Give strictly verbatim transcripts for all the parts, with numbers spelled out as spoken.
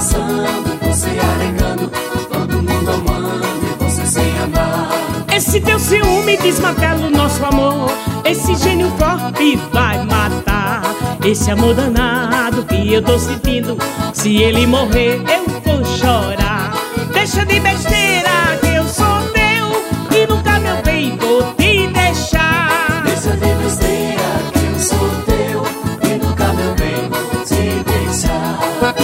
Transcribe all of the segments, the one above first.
passando, você arengando, todo mundo amando e você sem amar. Esse teu ciúme desmantela o nosso amor, esse gênio forte vai matar. Esse amor danado que eu tô sentindo, se ele morrer eu vou chorar. Deixa de besteira que eu sou teu e nunca, meu bem, vou te deixar. Deixa de besteira que eu sou teu e nunca, meu bem, vou te deixar.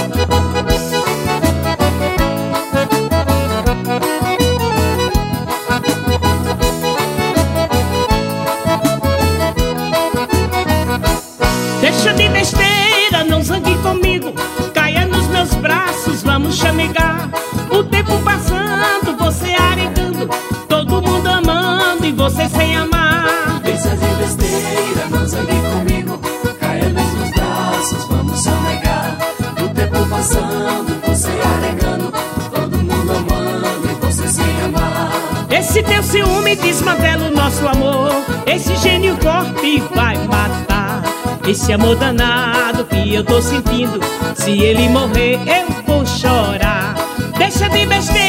Deixa de besteira, não zangue comigo, caia nos meus braços, vamos chamegar. O tempo passando, você arengando, todo mundo amando e você sem amar. Deixa de besteira, não zangue comigo, caia nos meus braços, vamos chamegar. O tempo passando, você arengando, todo mundo amando e você sem amar. Esse teu ciúme desmantela o nosso amor, esse gênio forte vai matar. Esse amor danado que eu tô sentindo, se ele morrer eu vou chorar. Deixa de besteira